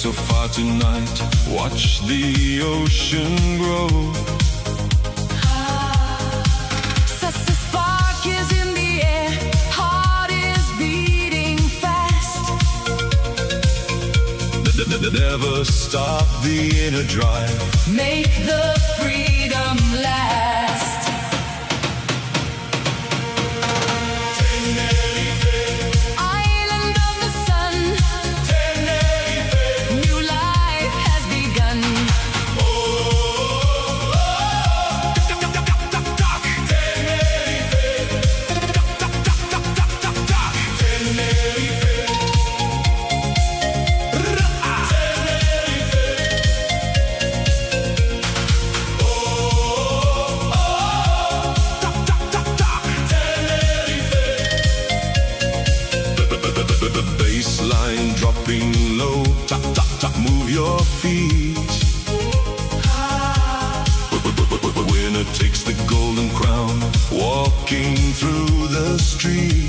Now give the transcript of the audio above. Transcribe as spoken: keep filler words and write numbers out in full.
so far tonight. Watch the ocean grow. Such a spark is in the air, heart is beating fast. Never stop the inner drive. Make the freedom last. Island of the sun. New life has begun. Baseline dropping low. Tap, tap, tap, move your feet. Winner takes the golden crown. Walking through the street.